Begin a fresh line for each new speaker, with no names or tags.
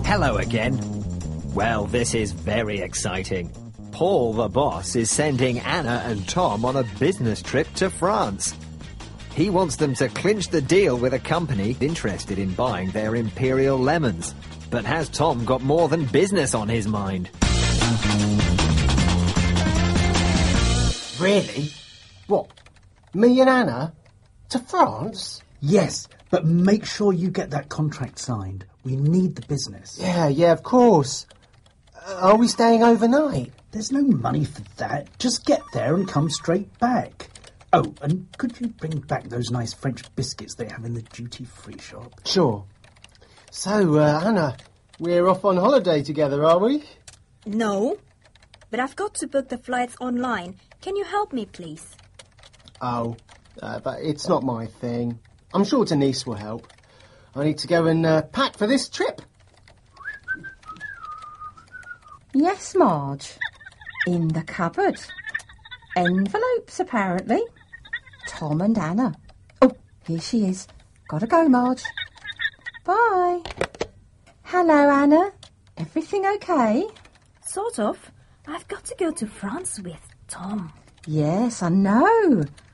Hello again. Well, this is very exciting. Paul, the boss, is sending Anna and Tom on a business trip to France. He wants them to clinch the deal with a company interested in buying their Imperial lemons. But has Tom got more than business on his mind?
Really? What? Me and Anna? To France?
Yes, but make sure you get that contract signed. We need the business.
Yeah, of course. Are we staying overnight?
There's no money for that. Just get there and come straight back. Oh, and could you bring back those nice French biscuits they have in the duty-free shop?
Sure. So, Anna, we're off on holiday together, are we?
No, but I've got to book the flights online. Can you help me, please?
Oh, but it's not my thing. I'm sure Denise will help. I need to go and pack for this trip.
Yes, Marge. In the cupboard. Envelopes, apparently. Tom and Anna. Oh, here she is. Gotta go, Marge. Bye. Hello, Anna. Everything okay?
Sort of. I've got to go to France with Tom.
Yes, I know.